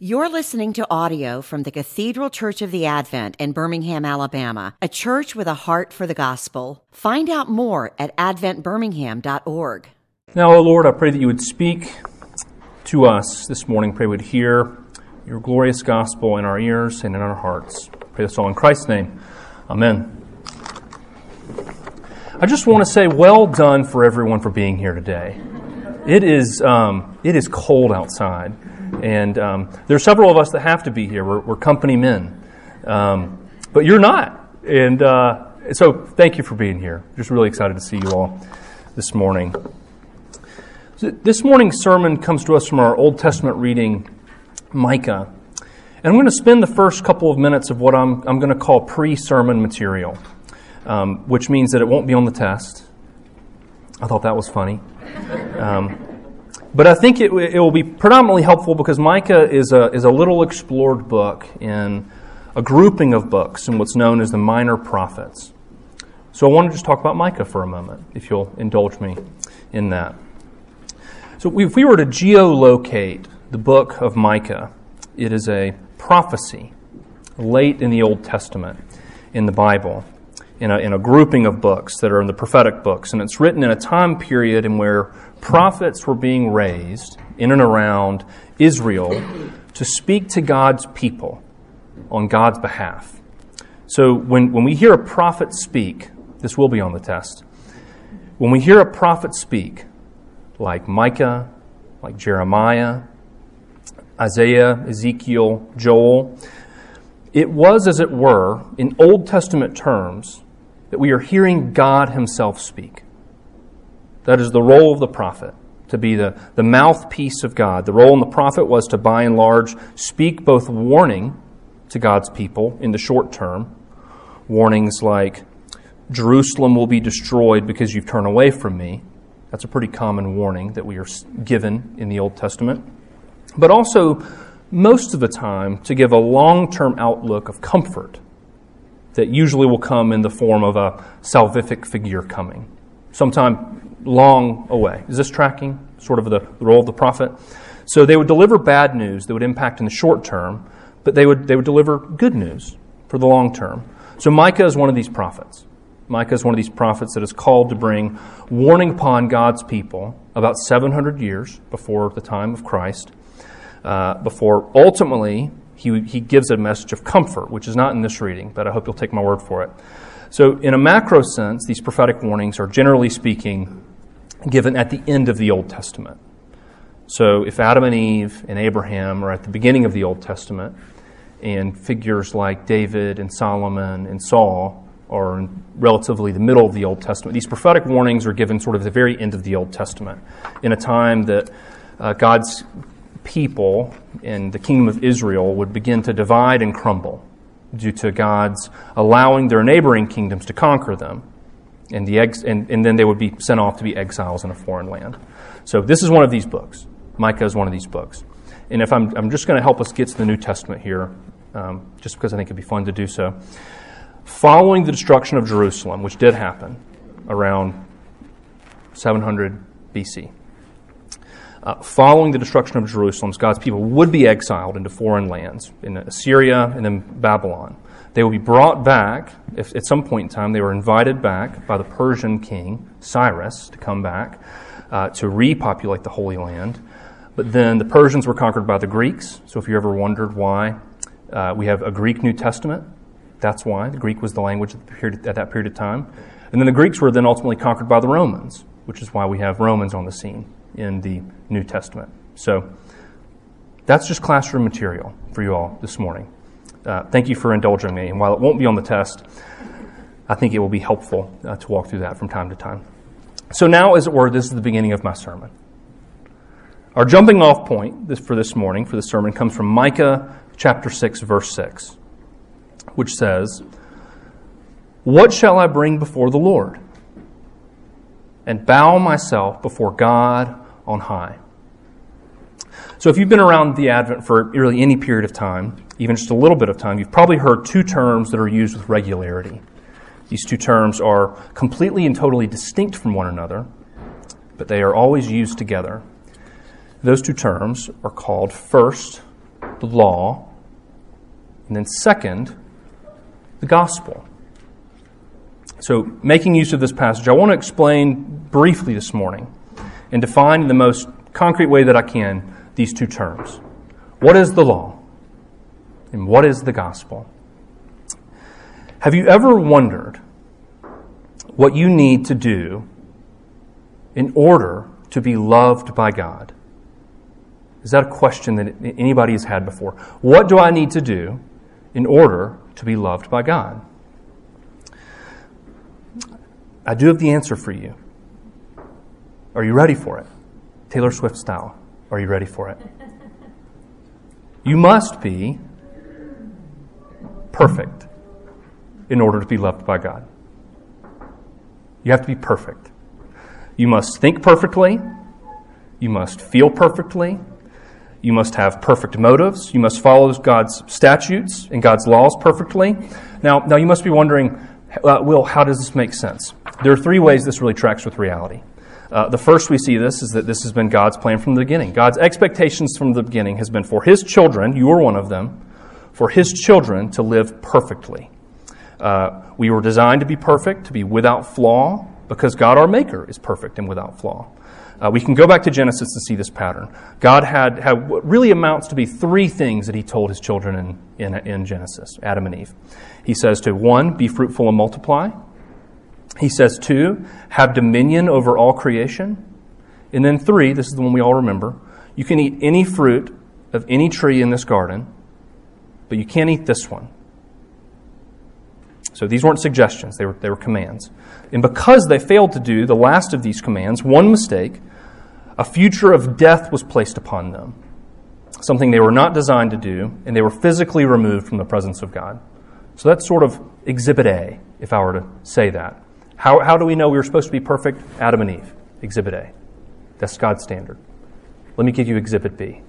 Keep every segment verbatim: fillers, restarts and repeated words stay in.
You're listening to audio from the Cathedral Church of the Advent in Birmingham, Alabama, a church with a heart for the gospel. Find out more at advent birmingham dot org. Now, O Lord, I pray that you would speak to us this morning. Pray we would hear your glorious gospel in our ears and in our hearts. Pray this all in Christ's name. Amen. I just want to say well done for everyone for being here today. It is um, it is cold outside. And um, there are several of us that have to be here. We're, we're company men. Um, but you're not. And uh, so thank you for being here. Just really excited to see you all this morning. So this morning's sermon comes to us from our Old Testament reading, Micah. And I'm going to spend the first couple of minutes of what I'm, I'm going to call pre-sermon material, um, which means that it won't be on the test. I thought that was funny. Um But I think it, it will be predominantly helpful because Micah is a is a little explored book in a grouping of books in what's known as the Minor Prophets. So I want to just talk about Micah for a moment, if you'll indulge me in that. So if we were to geolocate the book of Micah, it is a prophecy late in the Old Testament in the Bible, in a, in a grouping of books that are in the prophetic books. And it's written in a time period in where prophets were being raised in and around Israel to speak to God's people on God's behalf. So when, when we hear a prophet speak, this will be on the test. When we hear a prophet speak, like Micah, like Jeremiah, Isaiah, Ezekiel, Joel, it was, as it were, in Old Testament terms, that we are hearing God himself speak. That is the role of the prophet, to be the, the mouthpiece of God. The role of the prophet was to, by and large, speak both warning to God's people in the short term, warnings like, Jerusalem will be destroyed because you've turned away from me. That's a pretty common warning that we are given in the Old Testament. But also, most of the time, to give a long-term outlook of comfort that usually will come in the form of a salvific figure coming, sometime long away. Is this tracking? Sort of the, the role of the prophet? So they would deliver bad news that would impact in the short term, but they would they would deliver good news for the long term. So Micah is one of these prophets. Micah is one of these prophets that is called to bring warning upon God's people about seven hundred years before the time of Christ, uh, before ultimately he he gives a message of comfort, which is not in this reading, but I hope you'll take my word for it. So in a macro sense, these prophetic warnings are generally speaking given at the end of the Old Testament. So if Adam and Eve and Abraham are at the beginning of the Old Testament, and figures like David and Solomon and Saul are in relatively the middle of the Old Testament, these prophetic warnings are given sort of at the very end of the Old Testament, in a time that uh, God's people in the kingdom of Israel would begin to divide and crumble due to God's allowing their neighboring kingdoms to conquer them. And, the ex- and, and then they would be sent off to be exiles in a foreign land. So this is one of these books. Micah is one of these books. And if I'm, I'm just going to help us get to the New Testament here, um, just because I think it'd be fun to do so. Following the destruction of Jerusalem, which did happen around seven hundred B C, uh, following the destruction of Jerusalem, God's people would be exiled into foreign lands, in Assyria and then Babylon. They will be brought back, if at some point in time they were invited back by the Persian king, Cyrus, to come back uh, to repopulate the Holy Land. But then the Persians were conquered by the Greeks. So if you ever wondered why uh, we have a Greek New Testament, that's why. The Greek was the language at, the period, at that period of time. And then the Greeks were then ultimately conquered by the Romans, which is why we have Romans on the scene in the New Testament. So that's just classroom material for you all this morning. Uh, thank you for indulging me. And while it won't be on the test, I think it will be helpful uh, to walk through that from time to time. So now, as it were, this is the beginning of my sermon. Our jumping off point this, for this morning, for the sermon, comes from Micah chapter six, verse six, which says, "What shall I bring before the Lord, and bow myself before God on high?" So if you've been around the Advent for really any period of time, even just a little bit of time, you've probably heard two terms that are used with regularity. These two terms are completely and totally distinct from one another, but they are always used together. Those two terms are called first the law, and then second, the gospel. So, making use of this passage, I want to explain briefly this morning and define in the most concrete way that I can these two terms. What is the law? And what is the gospel? Have you ever wondered what you need to do in order to be loved by God? Is that a question that anybody has had before? What do I need to do in order to be loved by God? I do have the answer for you. Are you ready for it? Taylor Swift style. Are you ready for it? You must be perfect in order to be loved by God. You have to be perfect. You must think perfectly. You must feel perfectly. You must have perfect motives. You must follow God's statutes and God's laws perfectly. Now, now you must be wondering, uh, Will, how does this make sense? There are three ways this really tracks with reality. Uh, the first we see this is that this has been God's plan from the beginning. God's expectations from the beginning has been for His children, you are one of them, for His children to live perfectly. Uh, we were designed to be perfect, to be without flaw, because God, our Maker, is perfect and without flaw. Uh, we can go back to Genesis to see this pattern. God had, had what really amounts to be three things that He told His children in, in, in Genesis, Adam and Eve. He says to, one, be fruitful and multiply. He says, two, have dominion over all creation. And then three, this is the one we all remember, you can eat any fruit of any tree in this garden, but you can't eat this one. So these weren't suggestions, they were, they were commands. And because they failed to do the last of these commands, one mistake, a future of death was placed upon them. Something they were not designed to do, and they were physically removed from the presence of God. So that's sort of Exhibit A, if I were to say that. How, how do we know we were supposed to be perfect? Adam and Eve, Exhibit A. That's God's standard. Let me give you Exhibit B.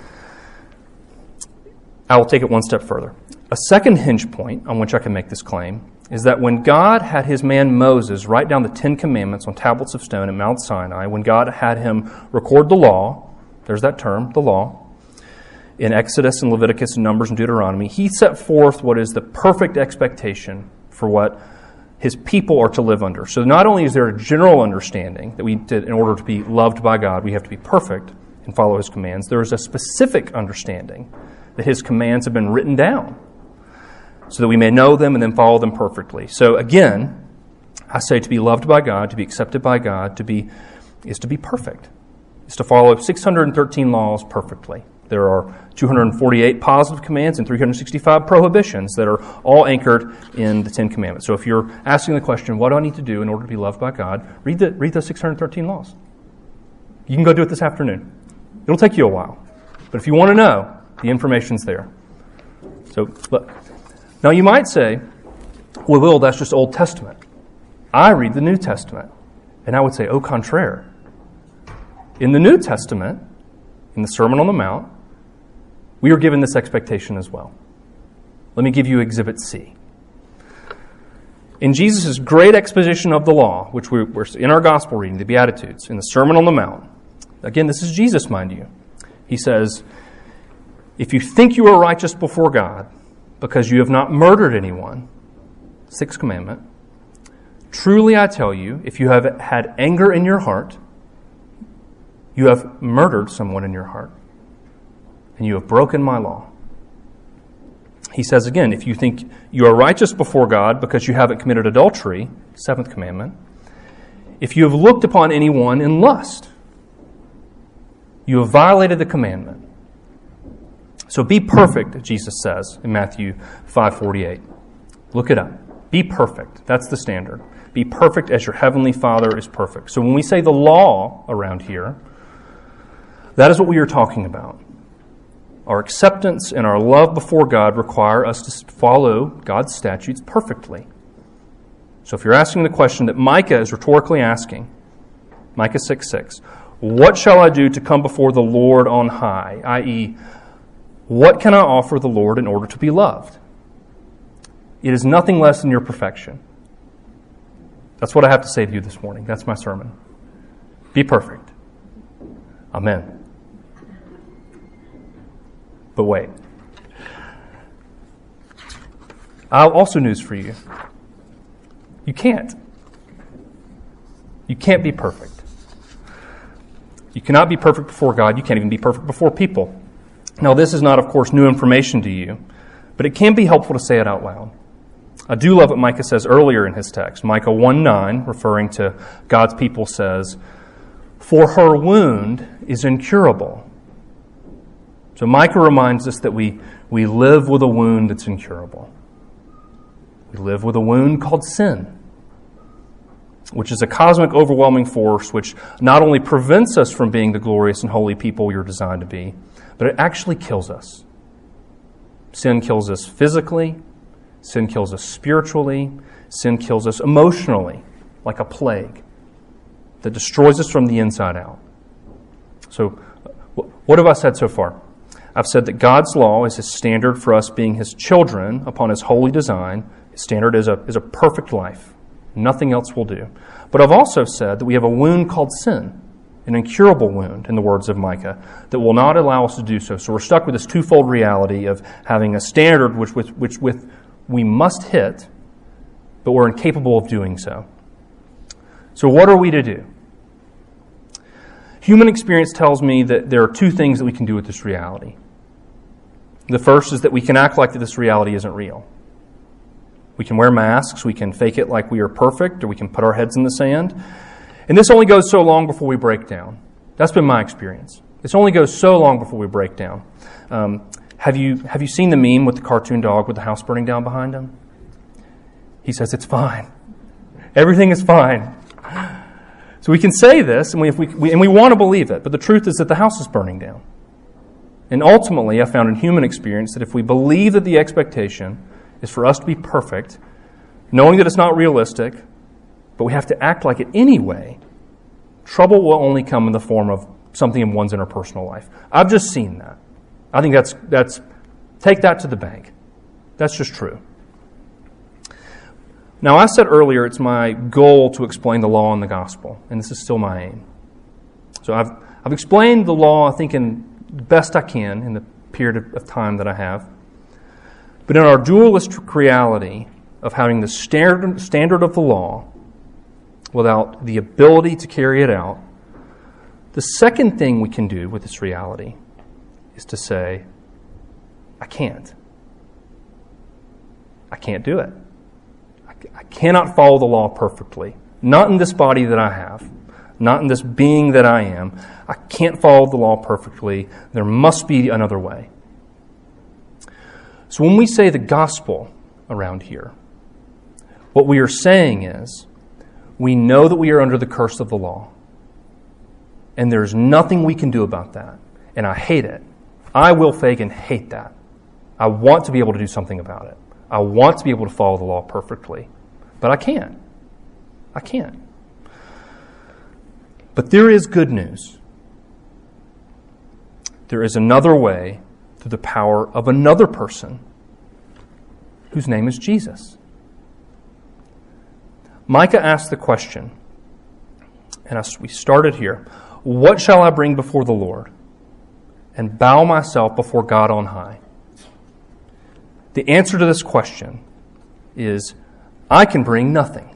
I will take it one step further. A second hinge point on which I can make this claim is that when God had His man Moses write down the Ten Commandments on tablets of stone at Mount Sinai, when God had him record the law, there's that term, the law, in Exodus and Leviticus and Numbers and Deuteronomy, He set forth what is the perfect expectation for what His people are to live under. So not only is there a general understanding that we, did, in order to be loved by God, we have to be perfect and follow His commands, there is a specific understanding that His commands have been written down so that we may know them and then follow them perfectly. So again, I say to be loved by God, to be accepted by God, to be is to be perfect. Is to follow six hundred thirteen laws perfectly. There are two hundred forty-eight positive commands and three hundred sixty-five prohibitions that are all anchored in the Ten Commandments. So if you're asking the question, what do I need to do in order to be loved by God? Read the read the six hundred thirteen laws. You can go do it this afternoon. It'll take you a while. But if you want to know, the information's there. So, look. Now you might say, well, Will, that's just Old Testament. I read the New Testament. And I would say, au contraire. In the New Testament, in the Sermon on the Mount, we are given this expectation as well. Let me give you Exhibit C. In Jesus' great exposition of the law, which we're in our gospel reading, the Beatitudes, in the Sermon on the Mount, again, this is Jesus, mind you. He says, if you think you are righteous before God because you have not murdered anyone, sixth commandment, truly I tell you, if you have had anger in your heart, you have murdered someone in your heart, and you have broken my law. He says again, if you think you are righteous before God because you haven't committed adultery, seventh commandment, if you have looked upon anyone in lust, you have violated the commandment. So be perfect, Jesus says in Matthew five forty-eight. Look it up. Be perfect. That's the standard. Be perfect as your heavenly Father is perfect. So when we say the law around here, that is what we are talking about. Our acceptance and our love before God require us to follow God's statutes perfectly. So if you're asking the question that Micah is rhetorically asking, Micah six six, what shall I do to come before the Lord on high? that is, what can I offer the Lord in order to be loved? It is nothing less than your perfection. That's what I have to say to you this morning. That's my sermon. Be perfect. Amen. But wait. I have also news for you. You can't. You can't be perfect. You cannot be perfect before God. You can't even be perfect before people. Now, this is not, of course, new information to you, but it can be helpful to say it out loud. I do love what Micah says earlier in his text. Micah one nine, referring to God's people, says, "For her wound is incurable." So Micah reminds us that we, we live with a wound that's incurable. We live with a wound called sin, which is a cosmic, overwhelming force which not only prevents us from being the glorious and holy people we are designed to be, but it actually kills us. Sin kills us physically. Sin kills us spiritually. Sin kills us emotionally, like a plague that destroys us from the inside out. So, what have I said so far? I've said that God's law is His standard for us being His children upon His holy design. His standard is a, is a perfect life. Nothing else will do. But I've also said that we have a wound called sin, an incurable wound, in the words of Micah, that will not allow us to do so. So we're stuck with this twofold reality of having a standard which, which, which with we must hit, but we're incapable of doing so. So what are we to do? Human experience tells me that there are two things that we can do with this reality. The first is that we can act like that this reality isn't real. We can wear masks, we can fake it like we are perfect, or we can put our heads in the sand. And this only goes so long before we break down. That's been my experience. This only goes so long before we break down. Um, have you have you seen the meme with the cartoon dog with the house burning down behind him? He says, "It's fine. Everything is fine." So we can say this, and we, if we, we and we want to believe it, but the truth is that the house is burning down. And ultimately, I found in human experience that if we believe that the expectation is for us to be perfect, knowing that it's not realistic, but we have to act like it anyway, trouble will only come in the form of something in one's interpersonal life. I've just seen that. I think that's that's take that to the bank. That's just true. Now, I said earlier it's my goal to explain the law and the gospel, and this is still my aim. So I've I've explained the law, I think, in the best I can in the period of time that I have. But in our dualistic reality of having the standard standard of the law without the ability to carry it out, the second thing we can do with this reality is to say, I can't. I can't do it. I cannot follow the law perfectly. Not in this body that I have. Not in this being that I am. I can't follow the law perfectly. There must be another way. So when we say the gospel around here, what we are saying is, we know that we are under the curse of the law. And there's nothing we can do about that. And I hate it. I, Will Fagan, hate that. I want to be able to do something about it. I want to be able to follow the law perfectly. But I can't. I can't. But there is good news. There is another way through the power of another person whose name is Jesus. Micah asked the question, and we started here, what shall I bring before the Lord and bow myself before God on high? The answer to this question is, I can bring nothing.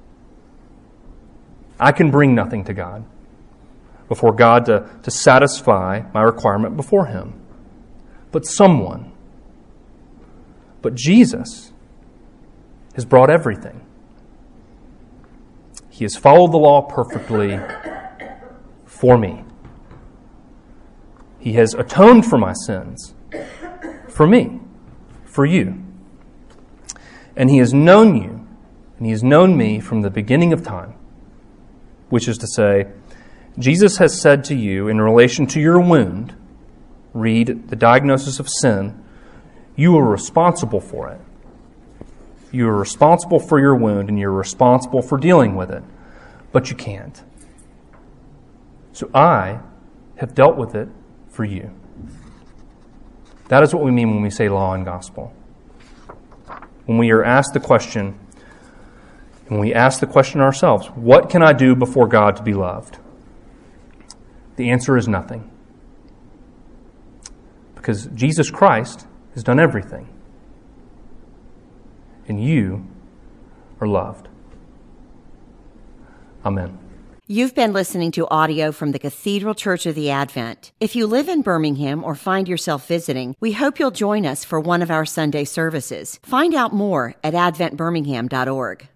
I can bring nothing to God, before God to, to satisfy my requirement before Him. But someone, but Jesus, has brought everything. He has followed the law perfectly for me. He has atoned for my sins for me, for you. And He has known you, and He has known me from the beginning of time, which is to say, Jesus has said to you in relation to your wound, read the diagnosis of sin, you are responsible for it. You are responsible for your wound, and you're responsible for dealing with it. But you can't. So I have dealt with it for you. That is what we mean when we say law and gospel. When we are asked the question, when we ask the question ourselves, what can I do before God to be loved? The answer is nothing. because Jesus Christ has done everything. And you are loved. Amen. You've been listening to audio from the Cathedral Church of the Advent. If you live in Birmingham or find yourself visiting, we hope you'll join us for one of our Sunday services. Find out more at advent birmingham dot org.